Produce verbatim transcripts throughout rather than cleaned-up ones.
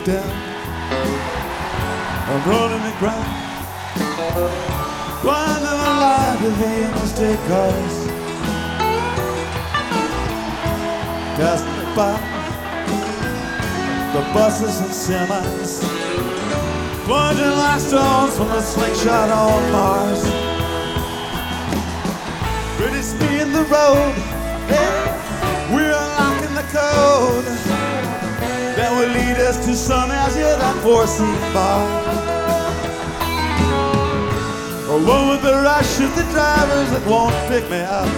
down. I'm running the ground. Winding the line to the interstate cars. Passing by the buses and semis, plunging like stones from a slingshot on Mars. But it's me in the road, hey, we're unlocking the code that will lead us to some as yet unforeseen bar. Along with the rush of the drivers that won't pick me up.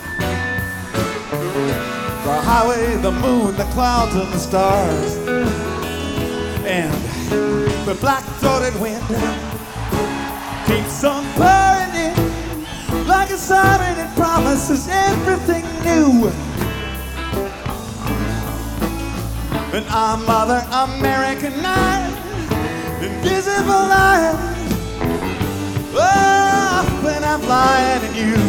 The highway, the moon, the clouds and the stars, and the black-throated wind keeps on pouring in like a siren that promises everything new. And I'm Mother Americanized, invisible line. Oh, when I'm flying in you.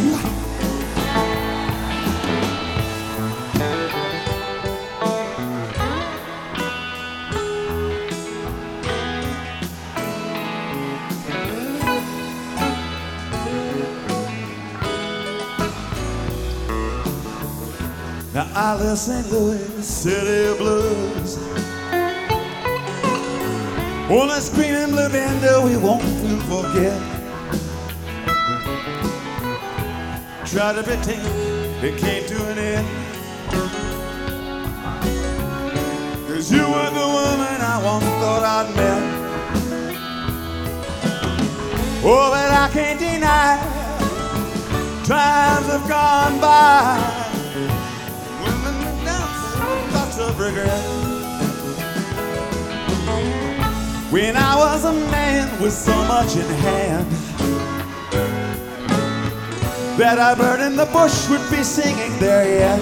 Now I live Saint Louis, city of blues. On that screaming blue window we won't forget. Try to pretend it came to an end. Cause you were the woman I once thought I'd met. Oh, but I can't deny times have gone by. Of regret. When I was a man with so much in hand that a bird in the bush would be singing there yet.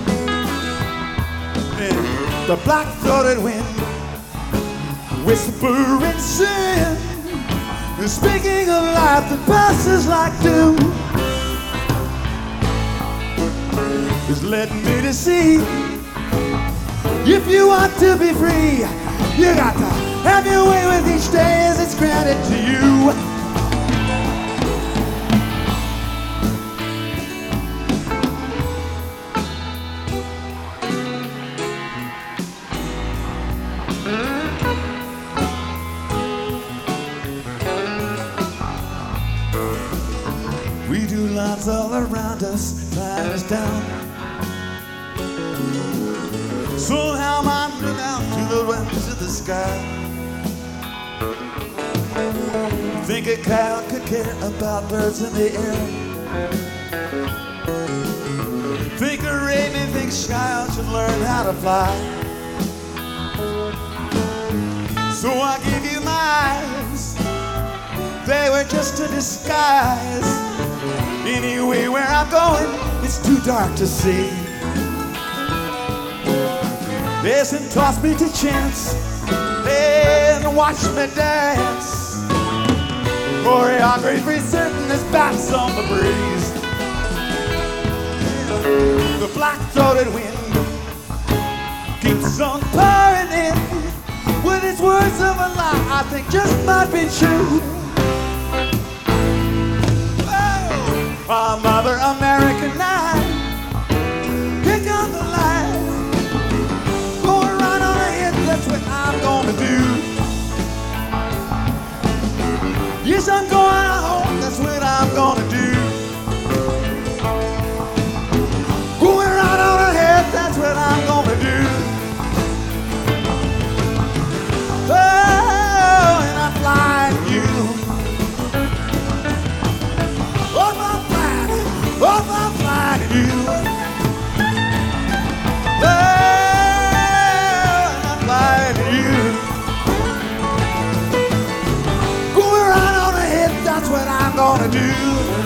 And the black-throated wind whispering sin, and speaking of life that passes like dew, is letting me to see. If you want to be free, you got to have your way with each day as it's granted to you. We do lines all around us, time is down. Somehow I'm down to the realms of the sky. Think a cow could care about birds in the air. Think a raven thinks child should learn how to fly. So I give you my eyes, they were just a disguise. Anyway, where I'm going, it's too dark to see. Listen, toss me to chance and watch me dance. Choreography certain as bats on the breeze. The black-throated wind keeps on pouring in with its words of a lie I think just might be true. Oh, our Mother Americanized, kick on the light. That's what I'm gonna do. Yes, I'm going home, that's what I'm gonna do. Going right on ahead, that's what I'm gonna do. Oh, and I'm flying you. Oh, I'm flying, oh, I'm flying you. Oh, what I'm gonna do.